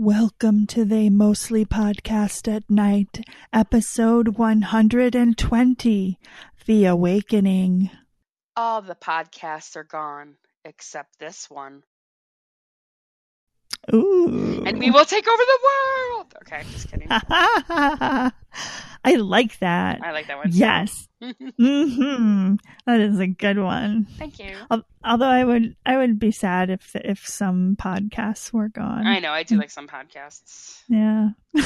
Welcome to They Mostly Podcast at Night, episode 120, The Awakening. All the podcasts are gone, except this one. Ooh. And we will take over the world! Okay, just kidding. I like that. I like that one. Yes. Mm-hmm. That is a good one. Thank you. Although I would be sad if some podcasts were gone. I know, I do like some podcasts. Yeah.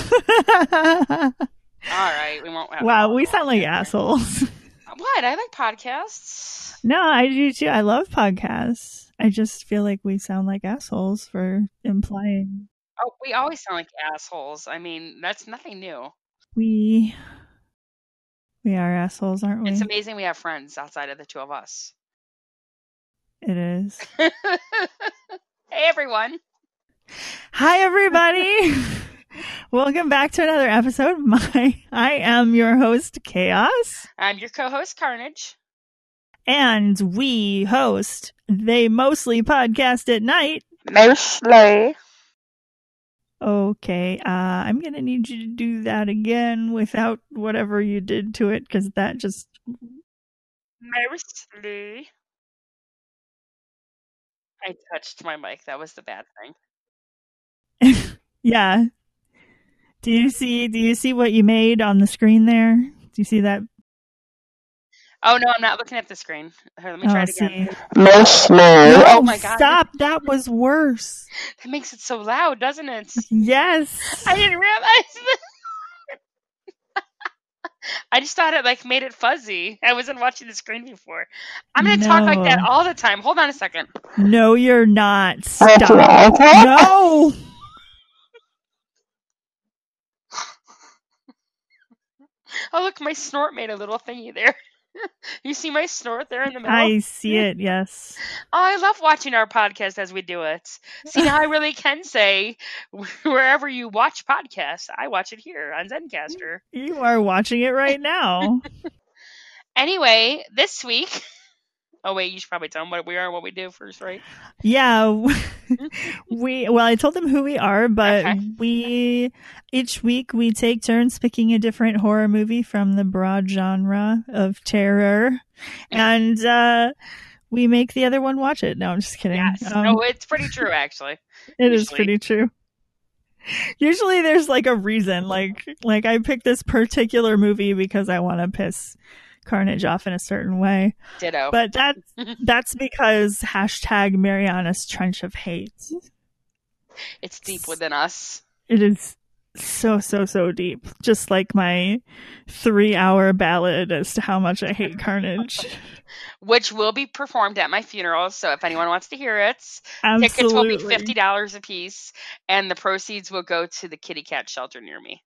Alright, we won't have Wow, we sound like assholes. What? I like podcasts. No, I do too. I love podcasts. I just feel like we sound like assholes for implying. Oh, we always sound like assholes. I mean, that's nothing new. We are assholes, aren't we? It's amazing we have friends outside of the two of us. It is. Hey, everyone. Hi, everybody. Welcome back to another episode. I am your host, Chaos. I'm your co-host, Carnage. And we host They Mostly Podcast at Night. Mostly. Okay, I'm going to need you to do that again without whatever you did to it, because that just... Mostly. I touched my mic. That was the bad thing. Yeah. Do you see what you made on the screen there? Do you see that? Oh, no, I'm not looking at the screen. Here, let me try it again. Mostly. No, oh my God. Stop. That was worse. That makes it so loud, doesn't it? Yes. I didn't realize that. I just thought it made it fuzzy. I wasn't watching the screen before. I'm going to talk like that all the time. Hold on a second. No, you're not. Stop. No. Oh, look, my snort made a little thingy there. You see my snort there in the middle? I see it, yes. Oh, I love watching our podcast as we do it. See, now I really can say, wherever you watch podcasts, I watch it here on Zencastr. You are watching it right now. Anyway, this week... Oh, wait, you should probably tell them what we are and what we do first, right? Yeah. I told them who we are, but okay. Each week we take turns picking a different horror movie from the broad genre of terror, and we make the other one watch it. No, I'm just kidding. Yes. No, it's pretty true, actually. It is pretty true. Usually there's a reason, like I picked this particular movie because I want to piss Carnage off in a certain way. Ditto. But that's because # Mariana's Trench of Hate. It's deep within us. It is so deep. Just like my 3-hour ballad as to how much I hate Carnage. Which will be performed at my funeral, so if anyone wants to hear it, absolutely. Tickets will be $50 a piece, and the proceeds will go to the kitty cat shelter near me.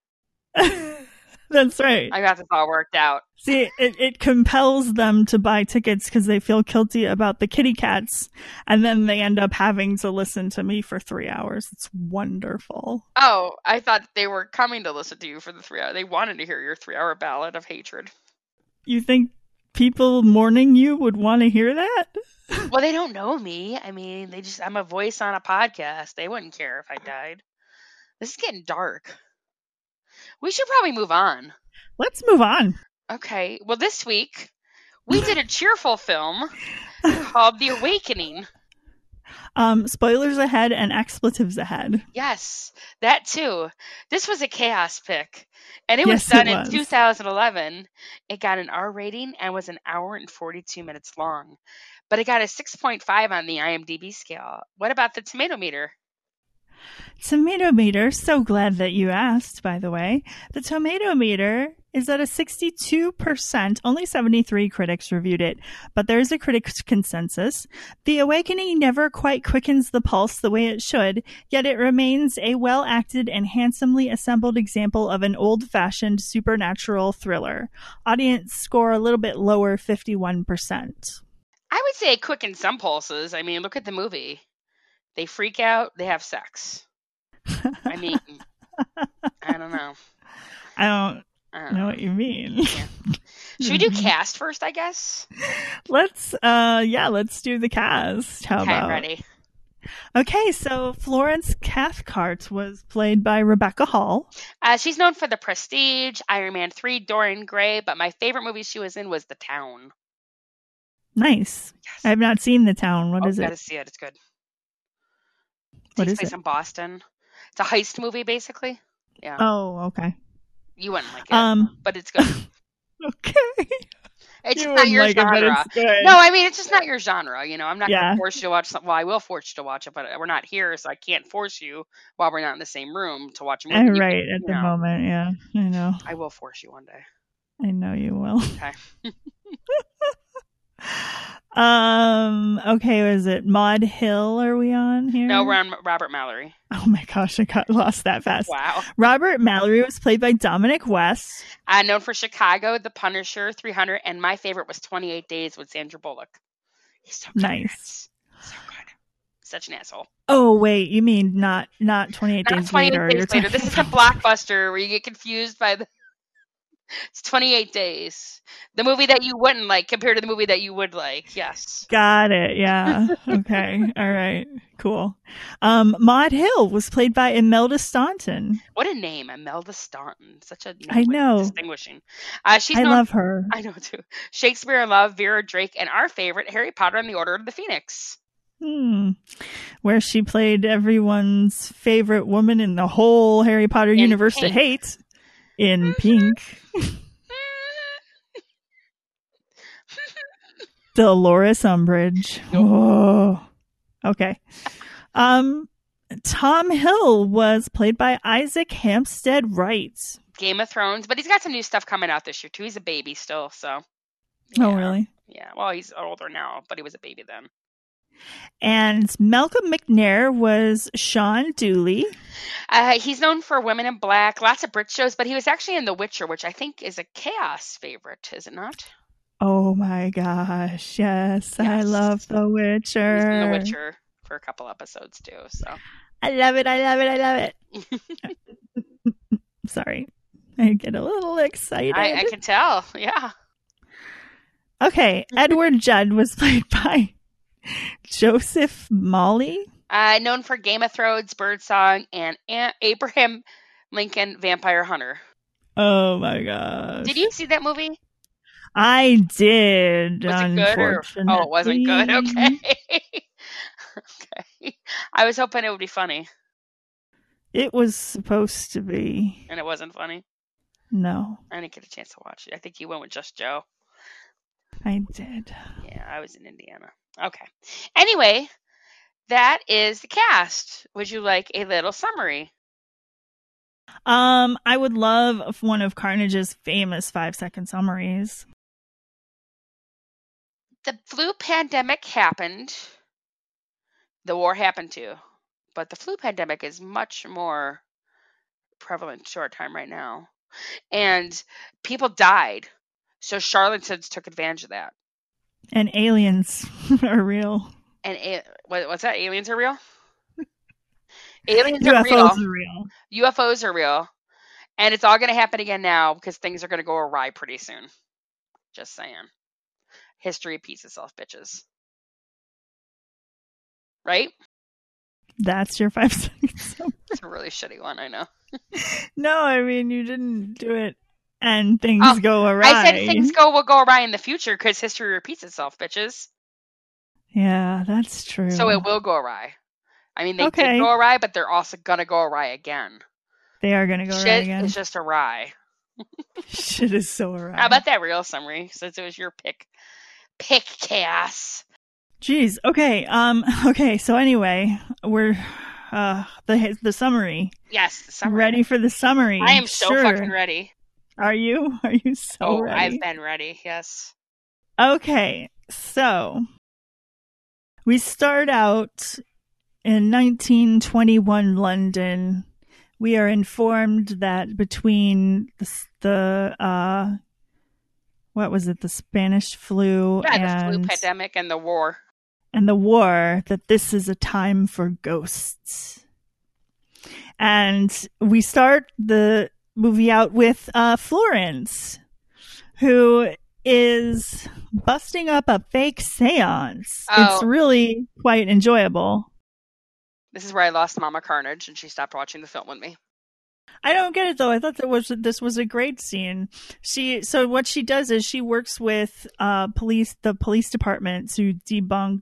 That's right. I got this all worked out. See, it compels them to buy tickets because they feel guilty about the kitty cats, and then they end up having to listen to me for 3 hours. It's wonderful. Oh, I thought they were coming to listen to you for the 3 hours. They wanted to hear your 3-hour ballad of hatred. You think people mourning you would want to hear that? Well, they don't know me. I mean, I'm a voice on a podcast. They wouldn't care if I died. This is getting dark. We should probably move on. Let's move on. Okay. Well, this week, we did a cheerful film called The Awakening. Spoilers ahead and expletives ahead. Yes, that too. This was a Chaos pick. And it was done in 2011. It got an R rating and was an hour and 42 minutes long. But it got a 6.5 on the IMDb scale. What about the tomato meter? Tomato meter, so glad that you asked, by the way. The tomato meter is at a 62%. Only 73 critics reviewed it, but there is a critics' consensus. The Awakening never quite quickens the pulse the way it should, yet it remains a well-acted and handsomely assembled example of an old-fashioned supernatural thriller. Audience score a little bit lower, 51%. I would say it quickens some pulses. I mean, look at the movie. They freak out, they have sex. I mean, I don't know. I don't know what you mean. Yeah. Should we do cast first, I guess? Let's do the cast. How about? Ready. Okay, so Florence Cathcart was played by Rebecca Hall. She's known for The Prestige, Iron Man 3, Dorian Gray, but my favorite movie she was in was The Town. Nice. Yes. I have not seen The Town. What is you it? Gotta see it. It's good. What Takes is place it? in Boston. It's a heist movie, basically. Yeah. Oh, okay. You wouldn't like it, but it's good. Okay. It's just not your genre. No, I mean, it's just not your genre. You know, I'm not going to force you to watch something. Well, I will force you to watch it, but we're not here, so I can't force you while we're not in the same room to watch a movie. Right, at the moment, yeah. I know. I will force you one day. I know you will. Okay. Okay, was it Maud Hill are we on here? No, we're on Robert Mallory. Oh my gosh, I got lost that fast. Wow. Robert Mallory was played by Dominic West. Known for Chicago, The Punisher, 300, and my favorite was 28 Days with Sandra Bullock. He's so good. Nice. So good. Such an asshole. Oh, wait, you mean not 28 Days Later. This is a Blockbuster where you get confused by the... It's 28 Days. The movie that you wouldn't like compared to the movie that you would like. Yes. Got it. Yeah. Okay. All right. Cool. Maud Hill was played by Imelda Staunton. What a name, Imelda Staunton. Such a name. I know. Distinguishing. I love her. I know too. Shakespeare in Love, Vera Drake, and our favorite, Harry Potter and the Order of the Phoenix. Where she played everyone's favorite woman in the whole Harry Potter universe to hate. In pink. Dolores Umbridge. Oh. Okay. Tom Hill was played by Isaac Hampstead Wright. Game of Thrones, but he's got some new stuff coming out this year too. He's a baby still, so. Yeah. Oh, really? Yeah. Well, he's older now, but he was a baby then. And Malcolm McNair was Sean Dooley. He's known for Women in Black, lots of Brit shows, but he was actually in The Witcher, which I think is a Chaos favorite, is it not? Oh my gosh, yes. I love The Witcher. He's in The Witcher for a couple episodes too, so. I love it. Sorry. I get a little excited. I can tell, yeah. Okay, Edward Judd was played by Joseph Mawle. Known for Game of Thrones, Birdsong, and Abraham Lincoln Vampire Hunter. Oh my gosh. Did you see that movie? I did. Was it good? Oh, it wasn't good? Okay. Okay. I was hoping it would be funny. It was supposed to be. And it wasn't funny? No. I didn't get a chance to watch it. I think you went with Just Joe. I did. Yeah, I was in Indiana. Okay. Anyway, that is the cast. Would you like a little summary? I would love one of Carnage's famous 5-second summaries. The flu pandemic happened. The war happened too. But the flu pandemic is much more prevalent short time right now. And people died. So charlatans took advantage of that. And aliens are real. And what's that? Aliens are real? Aliens UFOs are real. UFOs are real. And it's all going to happen again now because things are going to go awry pretty soon. Just saying. History repeats itself, bitches. Right? That's your 5 seconds. It's a really shitty one, I know. No, I mean, you didn't do it and things go awry. I said things will go awry in the future because history repeats itself, bitches. Yeah, that's true. So it will go awry. I mean, they did go awry, but they're also going to go awry again. They are going to go awry again. Shit is just awry. Shit is so awry. How about that real summary? Since it was your pick. Pick, Chaos. Jeez. Okay. Okay. So anyway, we're the summary. Yes, the summary. Ready for the summary? I am so fucking ready. Are you? Are you so ready? I've been ready. Yes. Okay. So we start out in 1921 London. We are informed that between the what was it? The Spanish flu and the flu pandemic and the war. That this is a time for ghosts. And we start the movie out with Florence, who is busting up a fake seance. It's really quite enjoyable. This is where I lost Mama Carnage, and she stopped watching the film with me. I don't get it though. I thought this was a great scene. So what she does is she works with the police department to debunk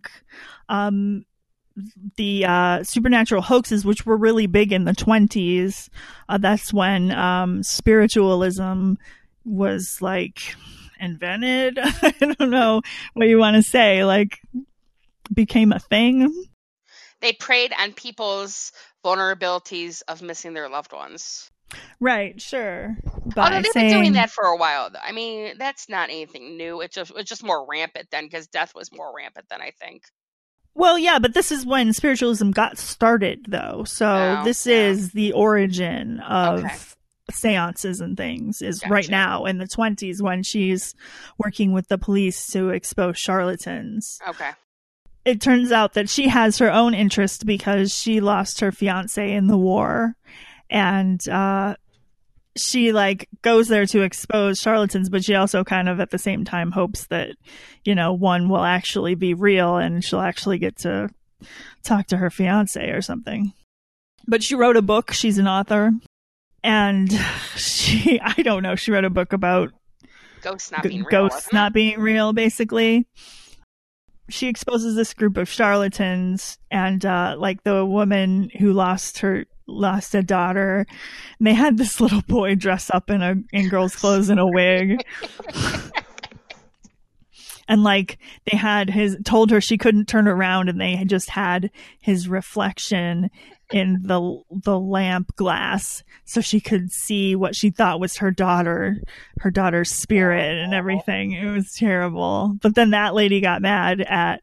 the supernatural hoaxes, which were really big in the 20s. That's when spiritualism was like invented. I don't know what you want to say, like became a thing. They preyed on people's vulnerabilities of missing their loved ones. Right, sure. Although they've been doing that for a while, though. I mean, that's not anything new. It's just more rampant then, because death was more rampant then, I think. Well, yeah, but this is when spiritualism got started, though. So this is the origin of seances and things, is right now in the 20s when she's working with the police to expose charlatans. Okay. It turns out that she has her own interest because she lost her fiance in the war, and she like goes there to expose charlatans, but she also kind of at the same time hopes that, you know, one will actually be real and she'll actually get to talk to her fiance or something. But she wrote a book. She's an author, and she wrote a book about ghosts not being real. Ghosts not being real, basically. She exposes this group of charlatans, and like the woman who lost a daughter, and they had this little boy dress up in girl's clothes and a wig. And like they had told her she couldn't turn around, and they had just had his reflection in the lamp glass so she could see what she thought was her daughter's spirit and everything. It was terrible. But then that lady got mad at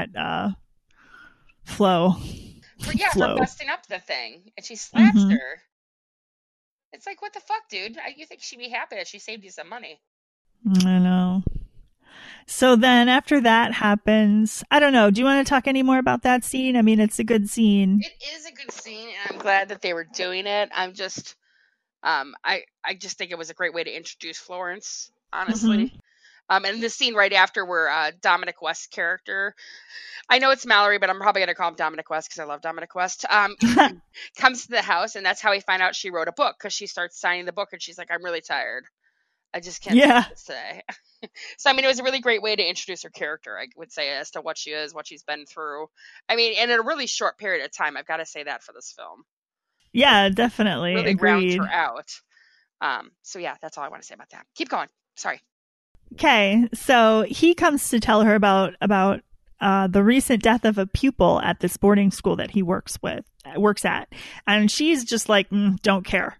Flo. For busting up the thing, and she slaps her. It's like, what the fuck, dude? You think she'd be happy that she saved you some money? I know. So then after that happens, I don't know. Do you want to talk any more about that scene? I mean, it's a good scene. It is a good scene, and I'm glad that they were doing it. I'm just, I just think it was a great way to introduce Florence, honestly. And the scene right after where Dominic West's character, I know it's Mallory, but I'm probably going to call him Dominic West because I love Dominic West, comes to the house, and that's how we find out she wrote a book, because she starts signing the book, and she's like, I'm really tired. I just can't do this today. So, I mean, it was a really great way to introduce her character, I would say, as to what she is, what she's been through. I mean, in a really short period of time, I've got to say that for this film. Yeah, definitely. Really Agreed. rounds her out. So, yeah, that's all I want to say about that. Keep going. Sorry. Okay, so he comes to tell her about the recent death of a pupil at this boarding school that he works at, and she's just like, don't care.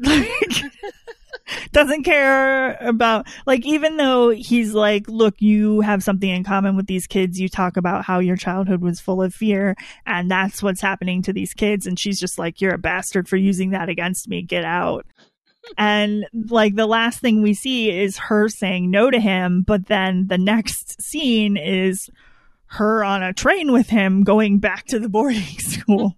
Doesn't care about, like, even though he's like, look, you have something in common with these kids. You talk about how your childhood was full of fear, and that's what's happening to these kids. And she's just like, you're a bastard for using that against me. Get out. And like the last thing we see is her saying no to him. But then the next scene is her on a train with him going back to the boarding school.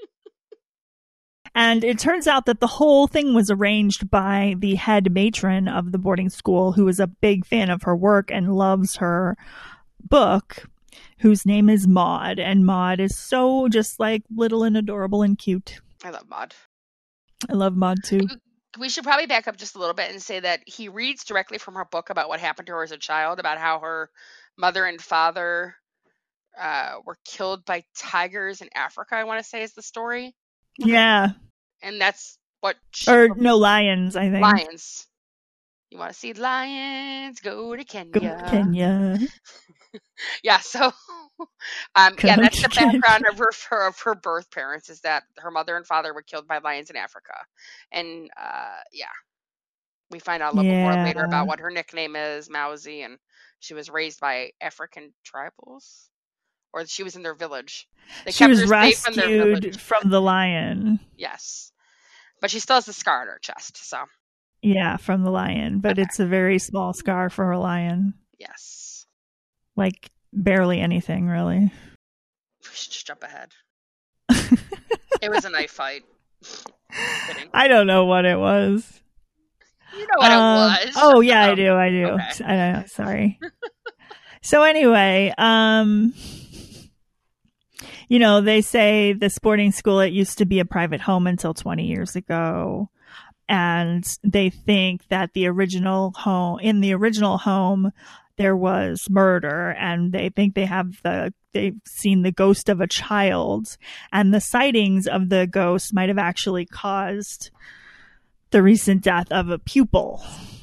And it turns out that the whole thing was arranged by the head matron of the boarding school, who is a big fan of her work and loves her book, whose name is Maud. And Maud is so just like little and adorable and cute. I love Maud. I love Maud too. We should probably back up just a little bit and say that he reads directly from her book about what happened to her as a child, about how her mother and father were killed by tigers in Africa, I want to say is the story. Yeah. And that's what... lions, I think. Lions. You want to see lions? Go to Kenya. Go to Kenya. Yeah, so... yeah, that's the background of her birth parents, is that her mother and father were killed by lions in Africa. And, yeah. We find out a little bit more later about what her nickname is, Mausi, and she was raised by African tribals. Or she was in their village. She was rescued from the lion. Yes. But she still has the scar on her chest, so. Yeah, from the lion. But it's a very small scar for a lion. Yes. Like, barely anything, really. We should just jump ahead. It was a knife fight. I don't know what it was. You know what it was. Oh, yeah, I do. Okay. I know, sorry. So anyway, they say this boarding school, it used to be a private home until 20 years ago. And they think that in the original home, there was murder, and they think they've seen the ghost of a child, and the sightings of the ghost might have actually caused the recent death of a pupil.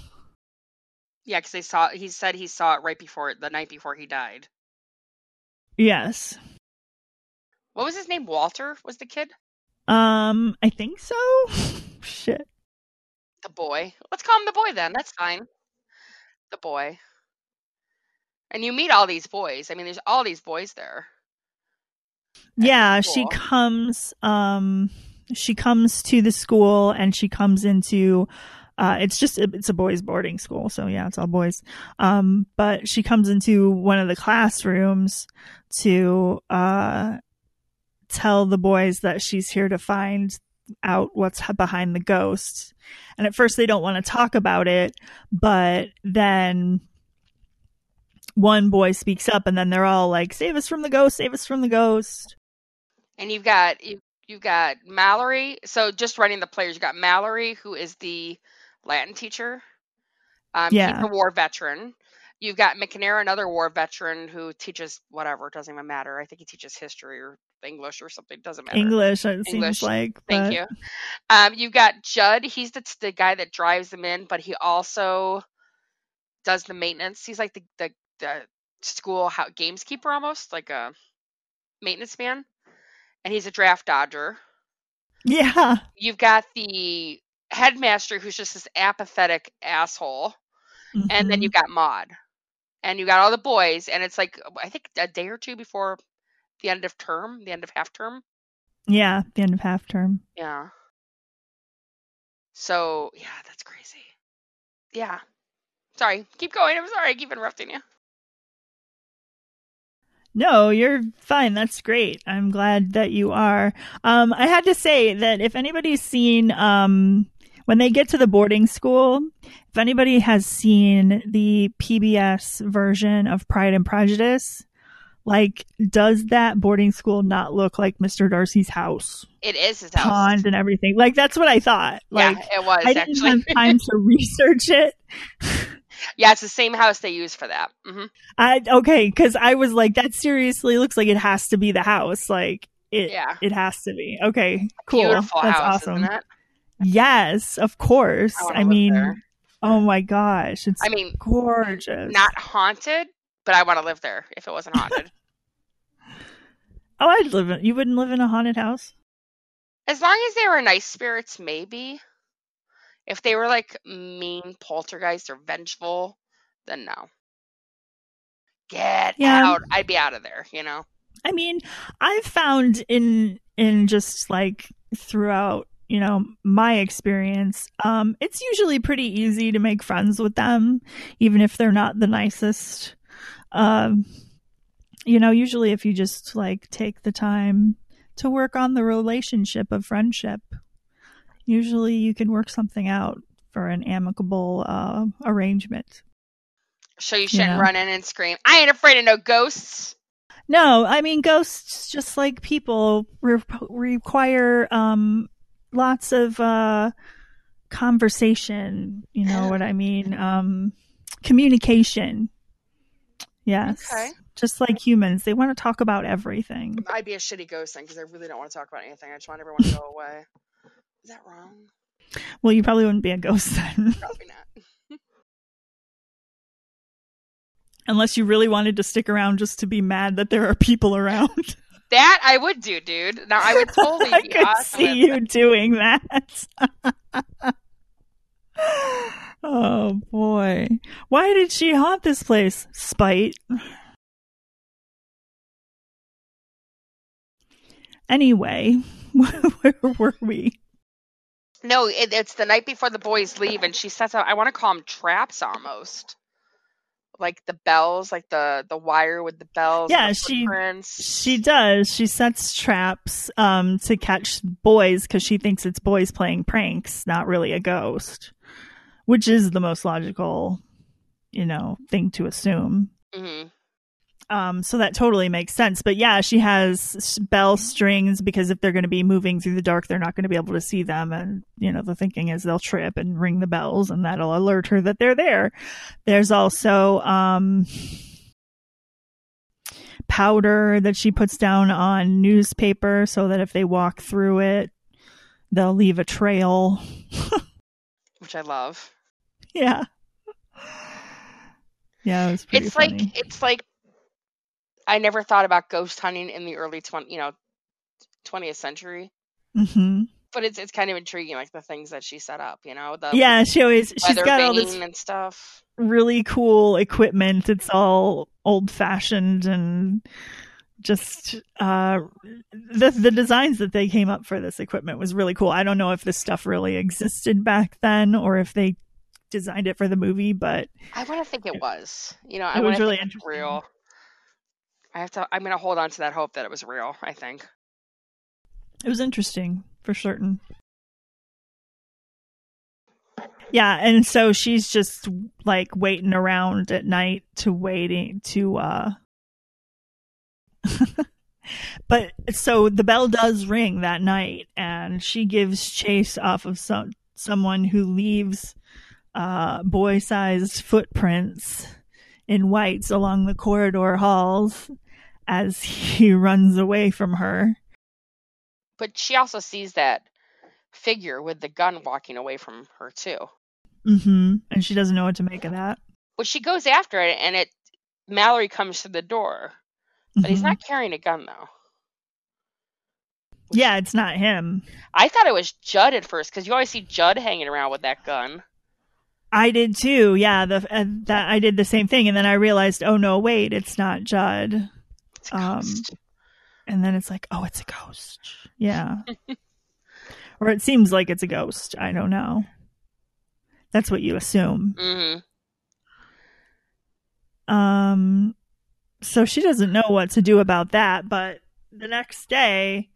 Yeah, because he said he saw it the night before he died. Yes. What was his name? Walter was the kid? I think so. Shit. The boy. Let's call him the boy then. That's fine. The boy. And you meet all these boys. I mean, there's all these boys there. Yeah, she comes to the school, and she comes into it's a boys' boarding school, so yeah, it's all boys. But she comes into one of the classrooms to tell the boys that she's here to find out what's behind the ghost. And at first they don't want to talk about it, but then one boy speaks up, and then they're all like, "Save us from the ghost, save us from the ghost." And you've got Mallory. So just running the players, you got Mallory, who is the Latin teacher. He's a war veteran. You've got McNair, another war veteran who teaches whatever, it doesn't even matter. I think he teaches history or English or something, doesn't matter. English, it seems like. Thank you. You've got Judd. He's the guy that drives them in, but he also does the maintenance. He's like the school gameskeeper, almost like a maintenance man. And he's a draft dodger. Yeah. You've got the headmaster, who's just this apathetic asshole. Mm-hmm. And then you've got Maud. And you got all the boys. And it's like, I think a day or two before the end of half term. Yeah, the end of half term. Yeah. So, yeah, that's crazy. Yeah. Sorry. Keep going. I'm sorry. I keep interrupting you. No, you're fine. That's great. I'm glad that you are. I had to say that if anybody's seen, when they get to the boarding school, if anybody has seen the PBS version of Pride and Prejudice, like, does that boarding school not look like Mr. Darcy's house? It is his house. Pond and everything. Like, that's what I thought. Like, yeah, it was. I didn't have time to research it. Yeah, it's the same house they use for that. Mm-hmm. Okay, because I was like, that seriously looks like it has to be the house. Like, it has to be. Okay, cool. Beautiful That's house, awesome. Isn't it? Yes, of course. I mean, there. Oh my gosh, it's gorgeous. Not haunted, but I want to live there if it wasn't haunted. Oh, you wouldn't live in a haunted house? As long as they were nice spirits, maybe. If they were like mean poltergeists or vengeful, then no. Get out. I'd be out of there, I mean, I've found in just like throughout, my experience, it's usually pretty easy to make friends with them, even if they're not the nicest. Usually if you just like take the time to work on the relationship of friendship, usually you can work something out for an amicable arrangement. So you shouldn't run in and scream, "I ain't afraid of no ghosts." No, I mean, ghosts, just like people, require lots of conversation. You know what I mean? Communication. Yes. Okay. Just like humans, they want to talk about everything. I'd be a shitty ghost then, because I really don't want to talk about anything. I just want everyone to go away. Is that wrong? Well, you probably wouldn't be a ghost then. Probably not. Unless you really wanted to stick around just to be mad that there are people around. That I would do, dude. Now I would totally I be could awesome see you doing that. Oh boy. Why did she haunt this place? Spite. Anyway, where were we? No, it's the night before the boys leave, and she sets out, I want to call them traps almost. Like the bells, like the wire with the bells. Yeah, she does. She sets traps to catch boys because she thinks it's boys playing pranks, not really a ghost. Which is the most logical, thing to assume. Mm-hmm. So that totally makes sense. But yeah, she has bell strings because if they're going to be moving through the dark, they're not going to be able to see them. And, the thinking is they'll trip and ring the bells and that'll alert her that they're there. There's also, powder that she puts down on newspaper so that if they walk through it, they'll leave a trail. Which I love. Yeah. Yeah, it was pretty funny. It's like I never thought about ghost hunting in the early 20th century. Mm-hmm. But it's kind of intriguing, like the things that she set up, she's got all this and stuff. Really cool equipment. It's all old fashioned and just the designs that they came up for this equipment was really cool. I don't know if this stuff really existed back then or if they designed it for the movie, but I want to think it was. It was really interesting. Real. I'm going to hold on to that hope that it was real, I think. It was interesting, for certain. Yeah, and so she's just, like, waiting around at night But, so the bell does ring that night, and she gives chase off of someone who leaves boy-sized footprints in whites along the corridor halls as he runs away from her. But she also sees that figure with the gun walking away from her too. Mm-hmm. And she doesn't know what to make of that. Well, she goes after it, and Mallory comes to the door, but he's not carrying a gun though. Yeah, it's not him. I thought it was Judd at first because you always see Judd hanging around with that gun. I did too. Yeah, that I did the same thing, and then I realized, oh no, wait, it's not Judd. It's a ghost. And then it's like, oh, it's a ghost. Yeah. Or it seems like it's a ghost. I don't know. That's what you assume. Mm-hmm. So she doesn't know what to do about that, but the next day,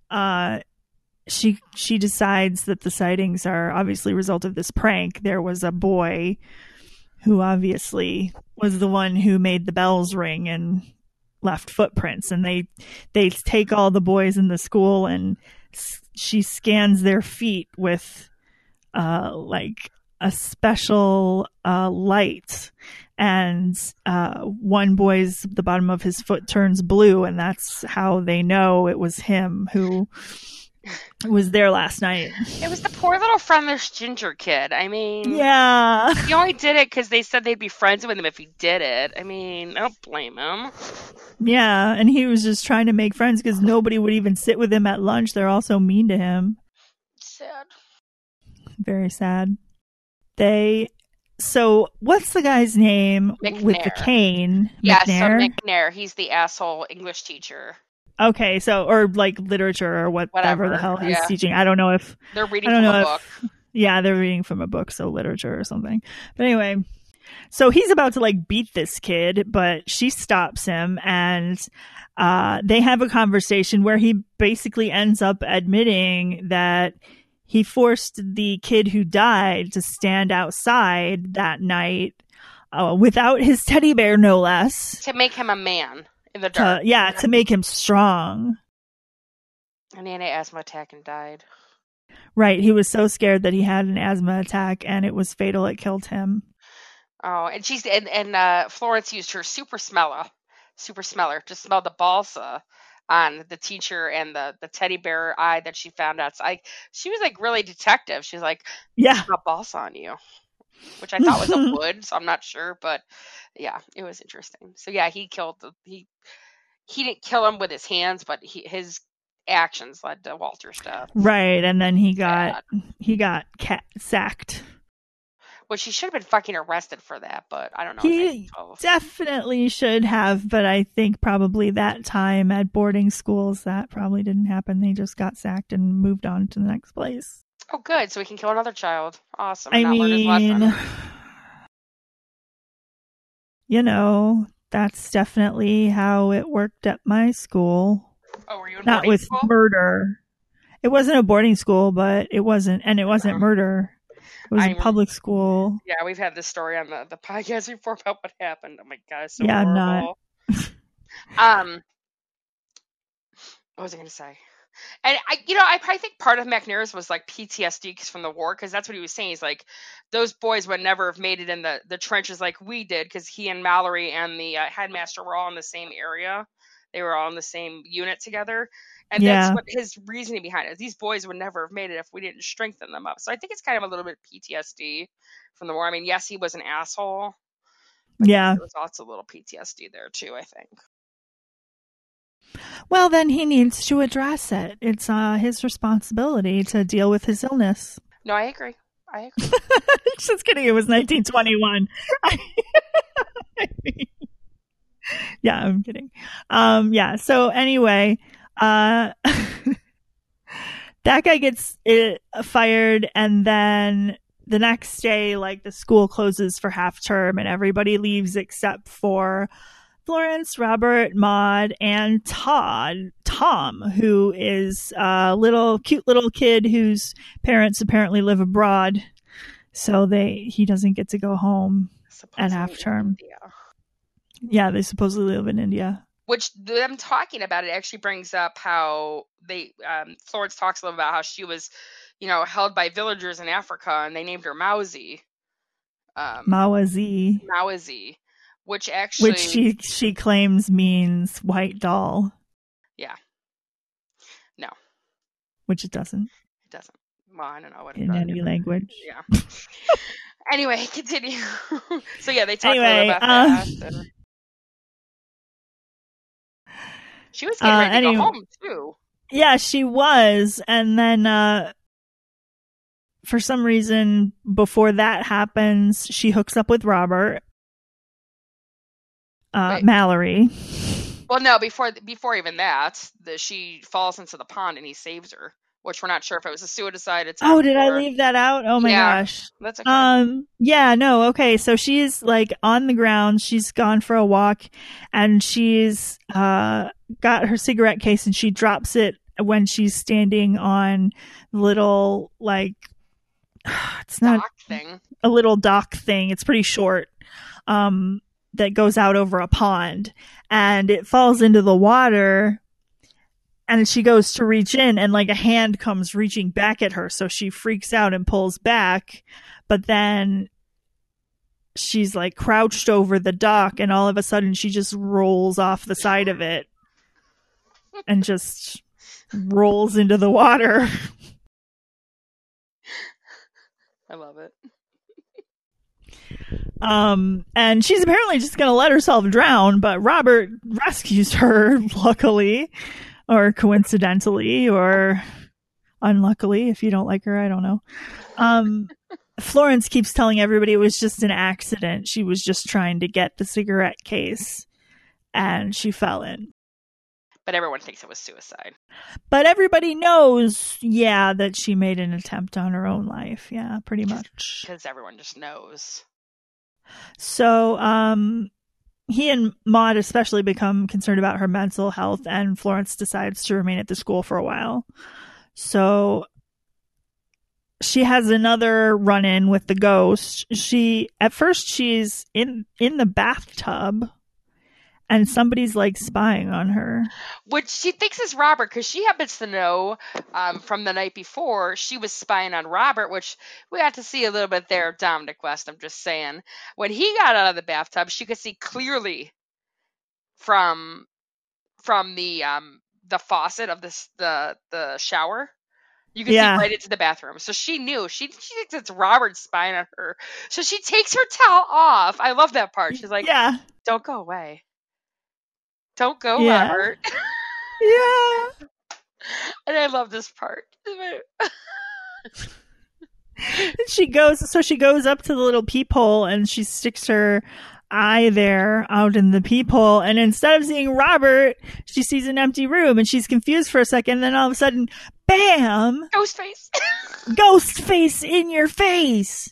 she decides that the sightings are obviously a result of this prank. There was a boy who obviously was the one who made the bells ring and left footprints, and they take all the boys in the school and she scans their feet with like a special light, and one boy's the bottom of his foot turns blue, and that's how they know it was him who was there last night. It was the poor little friendless ginger kid. I mean, yeah, he only did it because they said they'd be friends with him if he did it. I mean, I don't blame him. Yeah, and he was just trying to make friends because nobody would even sit with him at lunch. They're all so mean to him. Sad. Very sad. So what's the guy's name McNair. With the cane? Yeah, McNair? so McNair. He's the asshole English teacher. Okay, so, or like literature or whatever the hell he's teaching. I don't know if they're reading from a book. Yeah, they're reading from a book, so literature or something. But anyway, so he's about to like beat this kid, but she stops him, and they have a conversation where he basically ends up admitting that he forced the kid who died to stand outside that night without his teddy bear, no less. To make him a man in the dark. To make him strong. And he had an asthma attack and died. Right. He was so scared that he had an asthma attack and it was fatal. It killed him. Oh, and Florence used her super smeller to smell the balsa on the teacher and the teddy bear eye that she found outside. She was like really detective. She was like, yeah, smell balsa on you, which I thought was a wood, so I'm not sure, but yeah, it was interesting. So yeah, he didn't kill him with his hands, but his actions led to Walter's death. Right, and then he got sacked. Well, she should have been fucking arrested for that, but I don't know. He definitely should have, but I think probably that time at boarding schools, that probably didn't happen. They just got sacked and moved on to the next place. Oh, good. So we can kill another child. Awesome. I mean, that's definitely how it worked at my school. Oh, were you in Not with school? Murder. It wasn't a boarding school, but it wasn't murder. It was a public school. Yeah, we've had this story on the podcast before about what happened. Oh my god, it's so horrible. What was I going to say? And I probably think part of McNair's was like PTSD from the war, because that's what he was saying. He's like, those boys would never have made it in the trenches like we did, because he and Mallory and the headmaster were all in the same area. They were all in the same unit together. And that's what his reasoning behind it. These boys would never have made it if we didn't strengthen them up. So I think it's kind of a little bit PTSD from the war. I mean, yes, he was an asshole. But there was lots of little PTSD there too, I think. Well, then he needs to address it. It's his responsibility to deal with his illness. No, I agree. Just kidding. It was 1921. Yeah, I'm kidding. Yeah. So anyway, that guy gets fired, and then the next day, like, the school closes for half term and everybody leaves except for Florence, Robert, Maude, and Tom, who is a cute little kid whose parents apparently live abroad. So he doesn't get to go home at half term. Yeah, they supposedly live in India. Which, them talking about it actually brings up how Florence talks a little about how she was, held by villagers in Africa, and they named her Mawzi. Mawzi. Which actually... Which she claims means white doll. Yeah. No. Which it doesn't. It doesn't. Well, I don't know what in any language. Yeah. Anyway, continue. So yeah, they talk a little about that. And... She was getting ready to go home too. Yeah, she was. And then for some reason, before that happens, she hooks up with Robert. Mallory. Well, no, before even that, she falls into the pond and he saves her, which we're not sure if it was a suicide attempt. Oh, did I leave that out? Oh my gosh. That's okay. Yeah, no, okay. So she's like on the ground. She's gone for a walk, and she's got her cigarette case, and she drops it when she's standing on little, like, it's not dock thing. A little dock thing. It's pretty short. That goes out over a pond, and it falls into the water, and she goes to reach in, and like a hand comes reaching back at her. So she freaks out and pulls back, but then she's like crouched over the dock, and all of a sudden she just rolls off the side of it and just rolls into the water. I love it. And she's apparently just going to let herself drown, but Robert rescues her, luckily, or coincidentally, or unluckily, if you don't like her, I don't know. Florence keeps telling everybody it was just an accident. She was just trying to get the cigarette case, and she fell in. But everyone thinks it was suicide. But everybody knows, that she made an attempt on her own life. Yeah, pretty much. Because everyone just knows. So, he and Maude especially become concerned about her mental health, and Florence decides to remain at the school for a while. So she has another run-in with the ghost. At first she's in the bathtub, and somebody's like spying on her. Which she thinks is Robert, because she happens to know from the night before she was spying on Robert, which we got to see a little bit there of Dominic West. I'm just saying. When he got out of the bathtub, she could see clearly from the faucet of the shower. You can see right into the bathroom. So she knew. She thinks it's Robert spying on her. So she takes her towel off. I love that part. She's like, don't go away. Don't go, Robert. Yeah. And I love this part. She goes up to the little peephole, and she sticks her eye there out in the peephole, and instead of seeing Robert, she sees an empty room, and she's confused for a second, and then all of a sudden, bam! Ghost face. Ghost face in your face.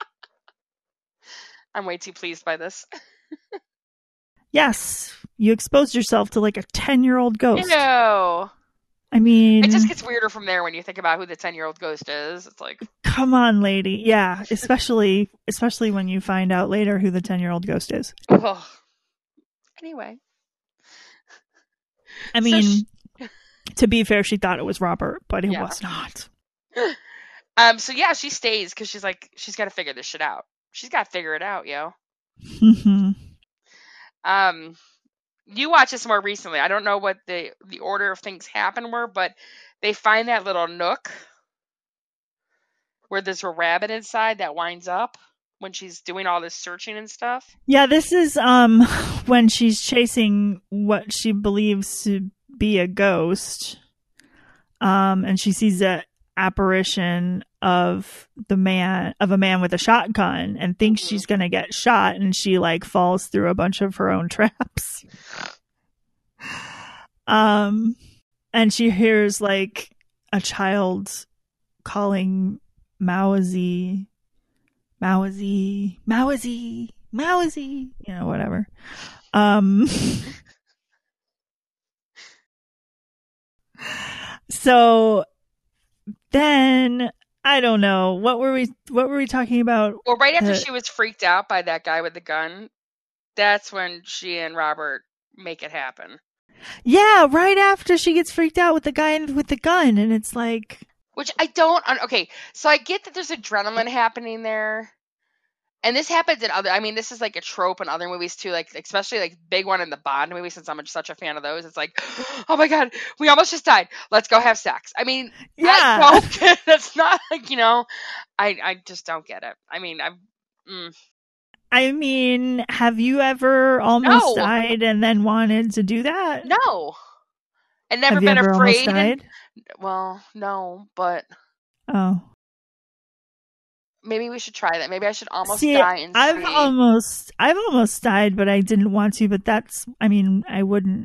I'm way too pleased by this. Yes, you exposed yourself to like a 10-year-old ghost. No. I mean, it just gets weirder from there when you think about who the 10-year-old ghost is. It's like, come on, lady. Yeah, especially when you find out later who the 10-year-old ghost is. Oh. Anyway. I mean, to be fair, she thought it was Robert, but it was not. So yeah, she stays because she's like, she's got to figure this shit out. She's got to figure it out, yo. You watched this more recently. I don't know what the order of things happen were, but they find that little nook where there's a rabbit inside that winds up when she's doing all this searching and stuff. Yeah, this is when she's chasing what she believes to be a ghost. And she sees an apparition of a man with a shotgun and thinks she's going to get shot, and she like falls through a bunch of her own traps. And she hears like a child calling Mowzy, you know, whatever. So then I don't know, what were we talking about? Well, right after she was freaked out by that guy with the gun, that's when she and Robert make it happen. Yeah, right after she gets freaked out with the guy with the gun, and it's like, which I don't. Okay, so I get that there's adrenaline happening there, and this happens in other. I mean, this is like a trope in other movies too, like especially like big one in the Bond movie. Since I'm such a fan of those, it's like, oh my god, we almost just died. Let's go have sex. I mean, yeah, that's not like, you know, I just don't get it. I mean, I mean, have you ever almost died and then wanted to do that? No. And never been afraid. Well, no, but maybe we should try that. Maybe I should almost die and I've almost died, but I didn't want to, but I mean, I wouldn't.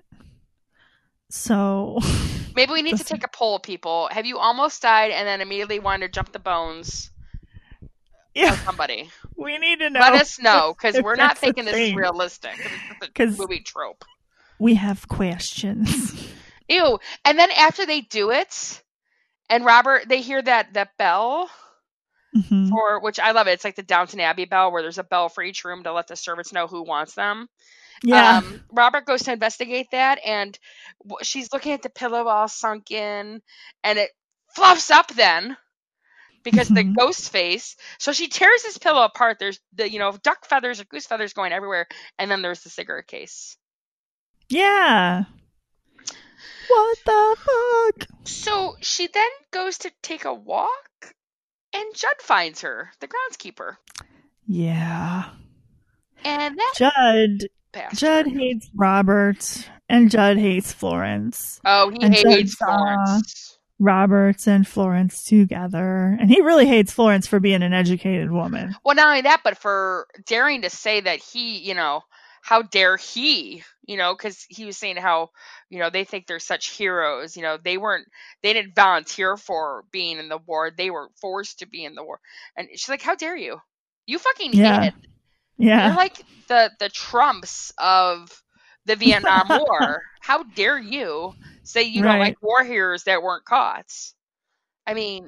So maybe we need to take a poll, people. Have you almost died and then immediately wanted to jump the bones? Yeah. Somebody. We need to know. Let us know, because we're not thinking this is realistic. It's a movie trope. We have questions. Ew. And then after they do it, and Robert, they hear that bell, for which I love it. It's like the Downton Abbey bell, where there's a bell for each room to let the servants know who wants them. Yeah. Robert goes to investigate that, and she's looking at the pillow all sunk in, and it fluffs up then. Because the ghost face, so she tears his pillow apart. There's the, you know, duck feathers or goose feathers going everywhere, and then there's the cigarette case. Yeah. What the fuck? So she then goes to take a walk, and Judd finds her, the groundskeeper. Yeah. And that Judd hates Robert, and Judd hates Florence. Oh, he hates Florence. Robert and Florence together, and he really hates Florence for being an educated woman. Well, not only that, but for daring to say that he, you know, how dare he, you know, because he was saying how, you know, they think they're such heroes, you know, they didn't volunteer for being in the war, they were forced to be in the war. And she's like, how dare you fucking hid. You're like the Trumps of the Vietnam War. How dare you say you don't like war heroes that weren't caught? I mean,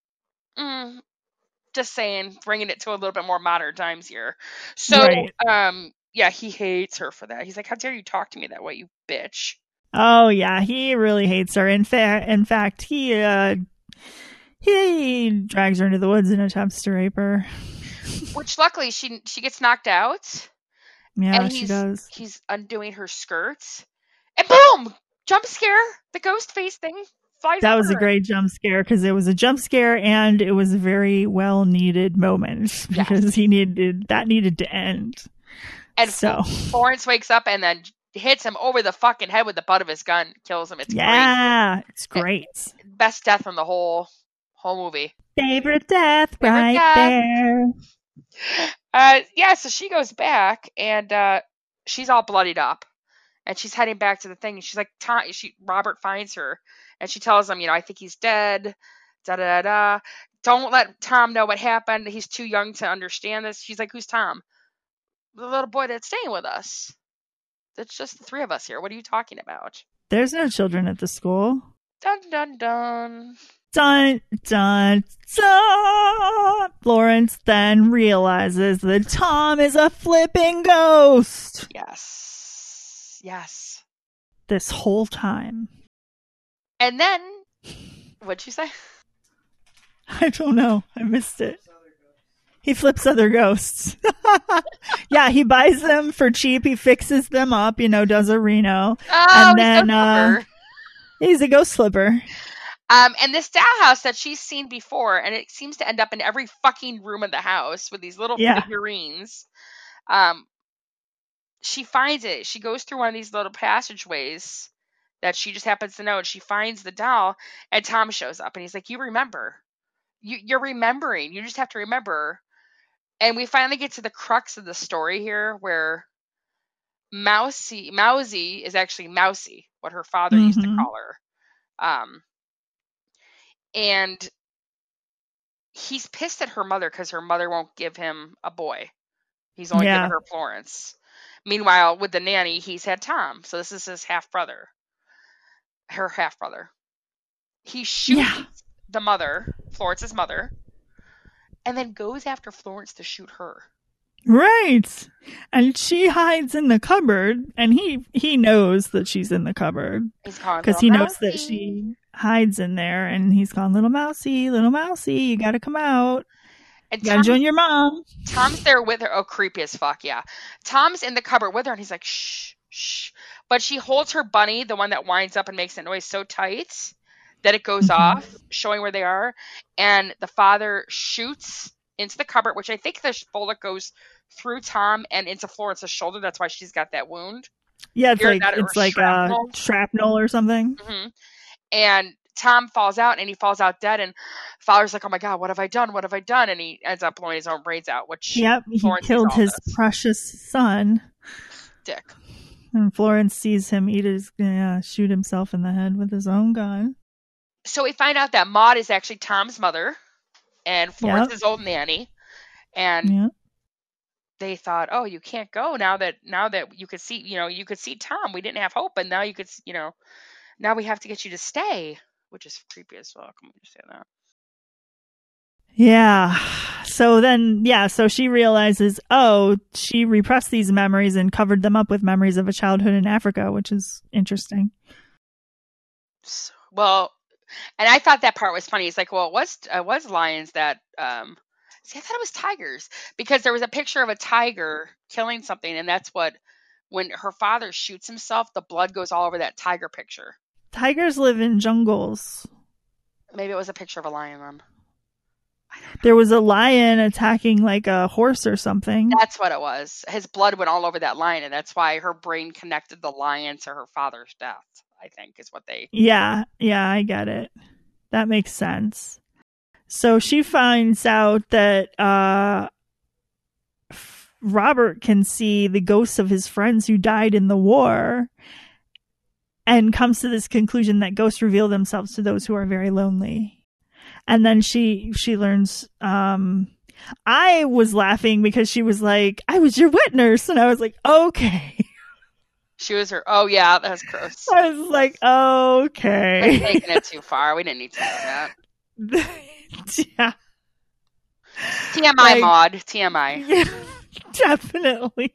just saying, bringing it to a little bit more modern times here. So, yeah, he hates her for that. He's like, how dare you talk to me that way, you bitch. Oh, yeah, he really hates her. In fact, he drags her into the woods and attempts to rape her. Which, luckily, she gets knocked out. Yeah, and she does. He's undoing her skirts. And boom! Jump scare! The ghost face thing flies That over was a great jump scare, because it was a jump scare and it was a very well needed moment, because that needed to end. And so Florence wakes up and then hits him over the fucking head with the butt of his gun, kills him. It's great. It's great. Best death from the whole movie. Favorite death there. So she goes back and she's all bloodied up, and she's heading back to the thing. And she's like, Robert finds her, and she tells him, you know, I think he's dead. Da da da. Don't let Tom know what happened. He's too young to understand this. She's like, who's Tom? The little boy that's staying with us. It's just the three of us here. What are you talking about? There's no children at the school. Dun dun dun. Dun, dun, dun. Florence then realizes that Tom is a flipping ghost. Yes. this whole time. And then, what'd you say? I don't know. I missed it. He flips other ghosts. Yeah, he buys them for cheap. He fixes them up, does a Reno. Oh, and then he's a ghost flipper. And this dollhouse that she's seen before, and it seems to end up in every fucking room of the house with these little figurines. She finds it. She goes through one of these little passageways that she just happens to know, and she finds the doll, and Tom shows up, and he's like, "You remember. You're remembering. You just have to remember." And we finally get to the crux of the story here, where Mousy is actually Mousy, what her father used to call her. And he's pissed at her mother because her mother won't give him a boy. He's only given her Florence. Meanwhile, with the nanny, he's had Tom. So this is his half-brother. Her half-brother. He shoots the mother, Florence's mother, and then goes after Florence to shoot her. Right. And she hides in the cupboard, and he knows that she's in the cupboard. Because he knows that she hides in there, and he's calling, little mousy, you gotta come out. And you gotta join your mom. Tom's there with her. Oh, creepy as fuck, yeah. Tom's in the cupboard with her, and he's like, shh, shh. But she holds her bunny, the one that winds up and makes a noise, so tight that it goes off, showing where they are. And the father shoots into the cupboard, which I think the bullet goes through Tom and into Florence's shoulder. That's why she's got that wound. Yeah, it's like shrapnel or something. Mm-hmm. And Tom falls out, and he falls out dead, and father's like, "Oh my God, what have I done? What have I done?" And he ends up blowing his own brains out, which he killed his precious son. Dick. And Florence sees him shoot himself in the head with his own gun. So we find out that Maud is actually Tom's mother, and Florence's old nanny, and they thought, "Oh, you can't go now that you could see, you could see Tom. We didn't have hope, and now you could, now we have to get you to stay." Which is creepy as fuck. Let me just say that. Yeah. So then, so she realizes, she repressed these memories and covered them up with memories of a childhood in Africa, which is interesting. Well, and I thought that part was funny. It's like, well, it was lions that, see, I thought it was tigers, because there was a picture of a tiger killing something, and that's when her father shoots himself, the blood goes all over that tiger picture. Tigers live in jungles. Maybe it was a picture of a lion then. There was a lion attacking like a horse or something. That's what it was. His blood went all over that lion, and that's why her brain connected the lion to her father's death, I think, is what they... Yeah, I get it. That makes sense. So she finds out that Robert can see the ghosts of his friends who died in the war, and comes to this conclusion that ghosts reveal themselves to those who are very lonely. And then she learns, I was laughing because she was like, "I was your wet nurse." And I was like, okay. She was her, oh yeah, that's gross. I was like, okay. That's taking it too far. We didn't need to know that. Yeah. TMI, Maud. TMI. Yeah, definitely.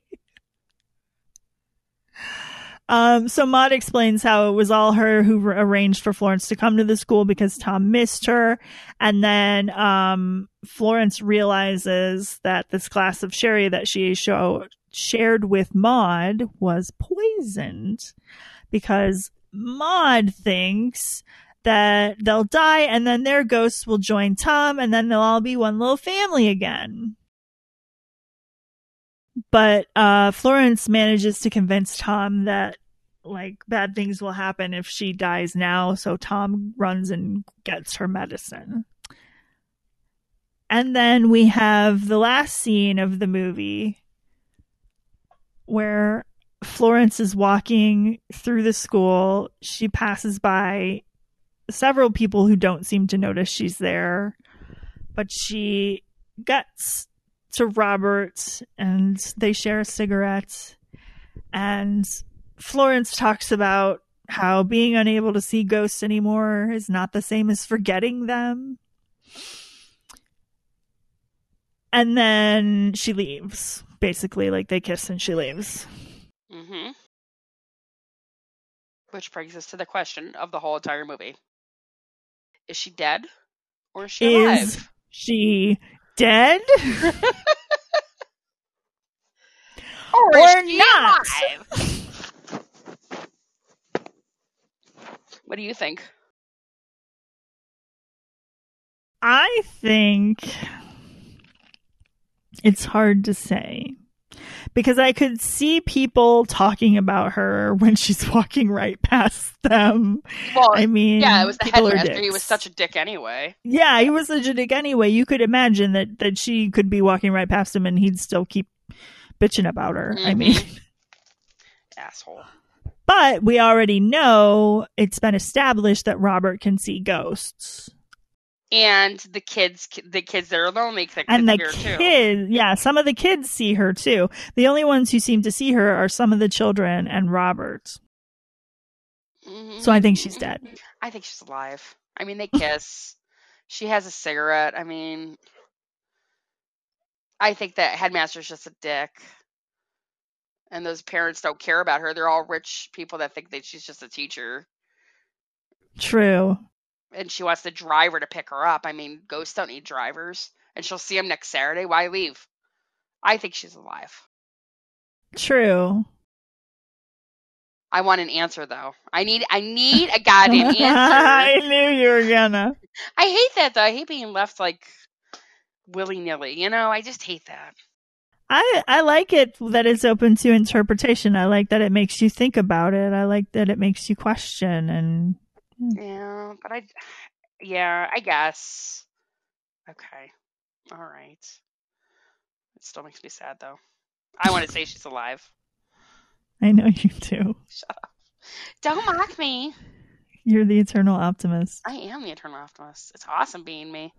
So Maud explains how it was all her who arranged for Florence to come to the school because Tom missed her. And then Florence realizes that this glass of sherry that she shared with Maud was poisoned, because Maud thinks that they'll die and then their ghosts will join Tom and then they'll all be one little family again. But Florence manages to convince Tom that bad things will happen if she dies now, so Tom runs and gets her medicine. And then we have the last scene of the movie where Florence is walking through the school. She passes by several people who don't seem to notice she's there, but she gets to Robert and they share a cigarette, and Florence talks about how being unable to see ghosts anymore is not the same as forgetting them. And then she leaves. Basically, they kiss and she leaves. Mm-hmm. Which brings us to the question of the whole entire movie. Is she dead or is she alive? Is she dead? or not? Alive? What do you think? I think it's hard to say. Because I could see people talking about her when she's walking right past them. Well, I mean, yeah, it was the headmaster. He was such a dick anyway. Yeah, he was such a dick anyway. You could imagine that she could be walking right past him and he'd still keep bitching about her. Mm-hmm. I mean, asshole. But we already know it's been established that Robert can see ghosts. And the kids that are lonely can and the see her kids, too. Yeah, some of the kids see her too. The only ones who seem to see her are some of the children and Robert. Mm-hmm. So I think she's dead. I think she's alive. I mean, they kiss. She has a cigarette. I mean, I think that headmaster's just a dick. And those parents don't care about her. They're all rich people that think that she's just a teacher. True. And she wants the driver to pick her up. I mean, ghosts don't need drivers. And she'll see him next Saturday. Why leave? I think she's alive. True. I want an answer, though. I need a goddamn answer. I knew you were gonna. I hate that, though. I hate being left, like, willy-nilly. You know, I just hate that. I like it that it's open to interpretation. I like that it makes you think about it. I like that it makes you question and... Yeah, but I guess. Okay. All right. It still makes me sad, though. I want to say she's alive. I know you do. Shut up. Don't mock me. You're the eternal optimist. I am the eternal optimist. It's awesome being me.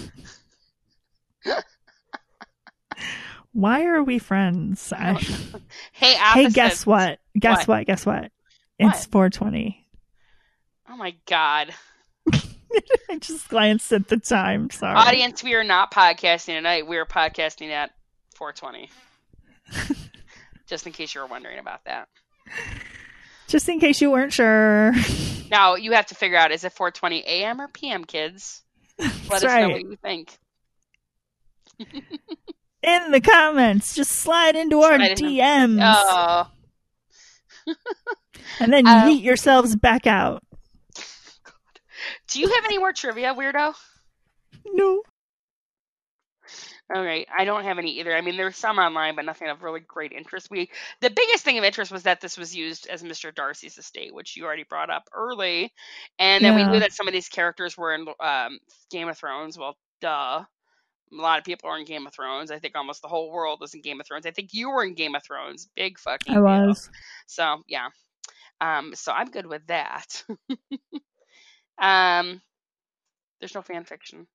Why are we friends? Hey, guess what? Guess what? It's 4:20. Oh my God. I just glanced at the time. Sorry. Audience, we are not podcasting tonight. We are podcasting at 4:20. Just in case you were wondering about that. Just in case you weren't sure. Now, you have to figure out, is it 4:20 a.m. or p.m., kids? Let us know what you think. In the comments. Just slide into our DMs. Oh. And then yeet yourselves back out. Do you have any more trivia, weirdo? No. All right. I don't have any either. I mean, there's some online, but nothing of really great interest. The biggest thing of interest was that this was used as Mr. Darcy's estate, which you already brought up early. And then we knew that some of these characters were in Game of Thrones. Well, duh. A lot of people are in Game of Thrones. I think almost the whole world was in Game of Thrones. I think you were in Game of Thrones. Big fucking deal. I was. So, yeah. So I'm good with that. There's no fan fiction.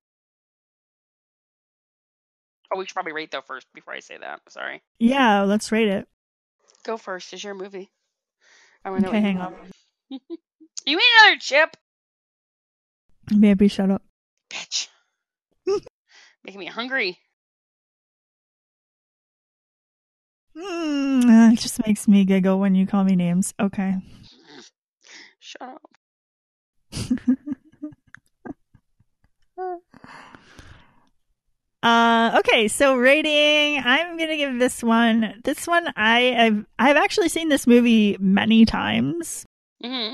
Oh, we should probably rate though first before I say that. Sorry. Yeah, let's rate it. Go first. It's your movie. I want to know. Okay, hang on. You eat another chip? Maybe shut up. Bitch. Making me hungry. It just makes me giggle when you call me names. Okay. Shut up. Okay, so rating, I'm gonna give this one. I've actually seen this movie many times. Mm-hmm.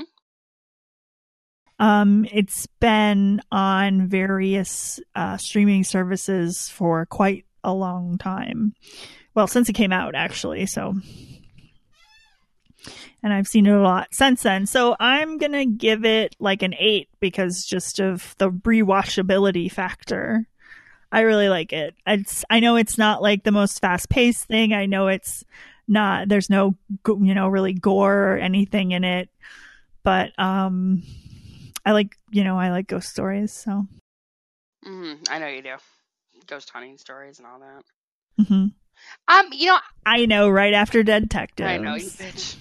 It's been on various streaming services for quite a long time. Well, since it came out, actually. So, and I've seen it a lot since then. So I'm gonna give it like an 8 because just of the rewatchability factor. I really like it. I know it's not like the most fast-paced thing. I know it's not. There's no, really gore or anything in it. But I like ghost stories. So. I know you do. Ghost hunting stories and all that. Mm-hmm. I know. Right after Detectives. I know you, bitch.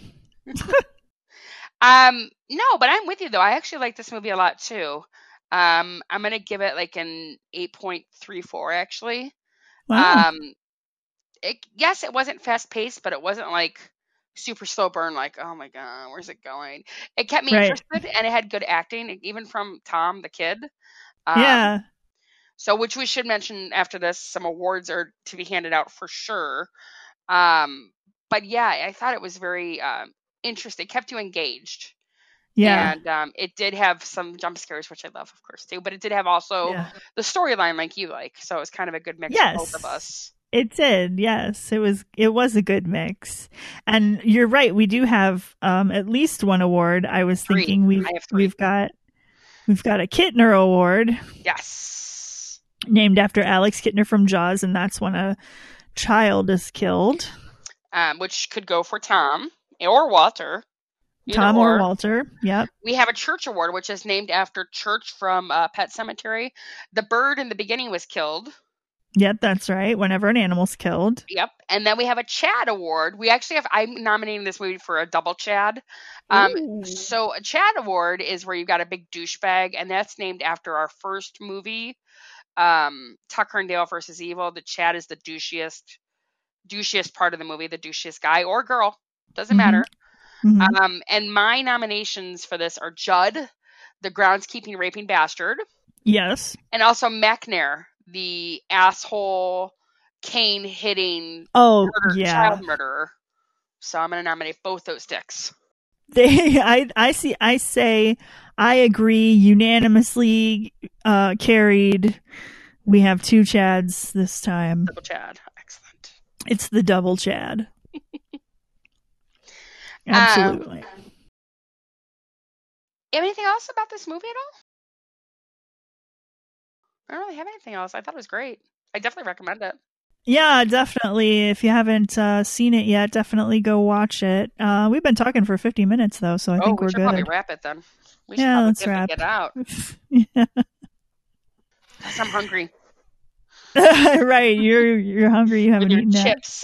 No, but I'm with you though. I actually like this movie a lot too. I'm gonna give it like an 8.34 actually. Wow. Yes, it wasn't fast paced, but it wasn't like super slow burn, like, oh my God, where's it going? It kept me interested, and it had good acting, even from Tom, the kid. Yeah. So, which we should mention after this, some awards are to be handed out for sure. But yeah, I thought it was very interesting. It kept you engaged. Yeah. And it did have some jump scares, which I love, of course, too. But it did have also the storyline like you like. So it was kind of a good mix for both of us. It did. Yes. It was a good mix. And you're right. We do have at least one award. I was thinking we've got a Kittner Award. Yes. Named after Alex Kittner from Jaws, and that's when a child is killed. Which could go for Tom or Walter. Tom or Walter. Yep. We have a Church Award, which is named after Church from Pet Sematary. The bird in the beginning was killed. Yep, that's right. Whenever an animal's killed. Yep. And then we have a Chad Award. We actually I'm nominating this movie for a double Chad. So a Chad Award is where you've got a big douchebag, and that's named after our first movie, Tucker and Dale versus Evil. The Chad is the douchiest part of the movie, the douchiest guy or girl. Doesn't matter. Mm-hmm. And my nominations for this are Judd, the groundskeeping raping bastard. Yes. And also McNair, the asshole cane hitting child murderer. So I'm going to nominate both those dicks. I say I agree, unanimously carried. We have 2 Chads this time. Double Chad. Excellent. It's the double Chad. Absolutely. Anything else about this movie at all? I don't really have anything else. I thought it was great. I definitely recommend it. Yeah, definitely. If you haven't seen it yet, definitely go watch it. We've been talking for 50 minutes, though, so I think we're good. Probably wrap it then. We should let's wrap. Get out. Yeah. I'm hungry. Right, you're hungry. You haven't eaten chips.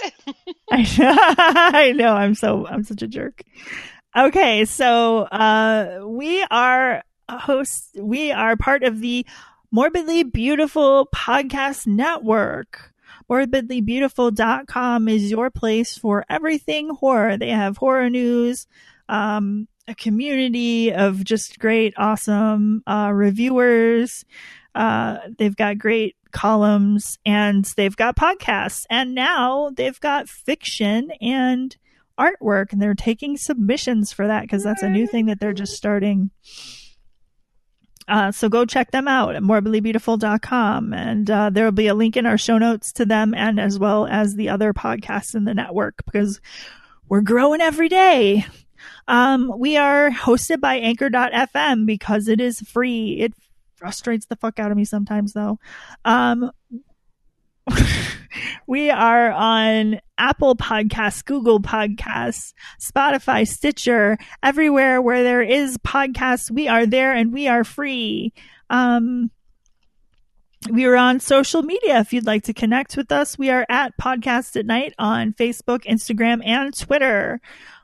I know. I'm such a jerk. Okay, so we are part of the Morbidly Beautiful Podcast Network. MorbidlyBeautiful.com is your place for everything horror. They have horror news, a community of just great, awesome reviewers. They've got great columns, and they've got podcasts, and now they've got fiction and artwork, and they're taking submissions for that because that's a new thing that they're just starting. So go check them out at morbidlybeautiful.com, and there will be a link in our show notes to them, and as well as the other podcasts in the network, because we're growing every day. We are hosted by Anchor.fm because it is free. It frustrates the fuck out of me sometimes, though. We are on Apple Podcasts, Google Podcasts, Spotify, Stitcher, everywhere where there is podcasts. We are there, and we are free. We are on social media. If you'd like to connect with us, we are at Podcast at Night on Facebook, Instagram, and Twitter.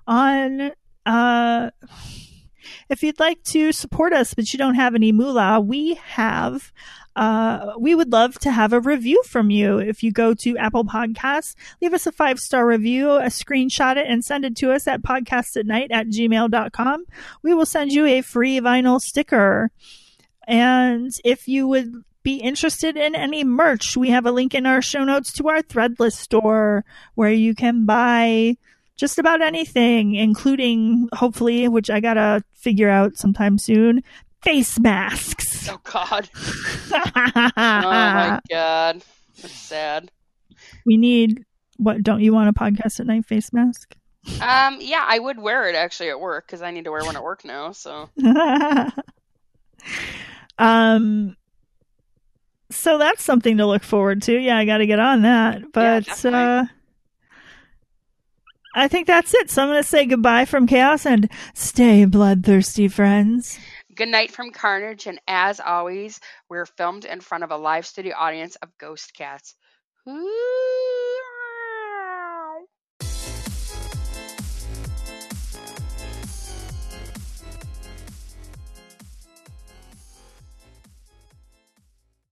If you'd like to support us, but you don't have any moolah, we would love to have a review from you. If you go to Apple Podcasts, leave us a 5-star review, screenshot it, and send it to us at podcastatnight@gmail.com. We will send you a free vinyl sticker. And if you would be interested in any merch, we have a link in our show notes to our Threadless store where you can buy just about anything, including, hopefully, which I gotta figure out sometime soon, face masks. Oh, God. Oh, my God. That's sad. We need, don't you want a Podcast at Night face mask? Yeah, I would wear it, actually, at work, because I need to wear one at work now, so. So that's something to look forward to. Yeah, I gotta get on that. But, yeah, I think that's it. So I'm going to say goodbye from Chaos and stay bloodthirsty, friends. Good night from Carnage. And as always, we're filmed in front of a live studio audience of ghost cats. Ooh.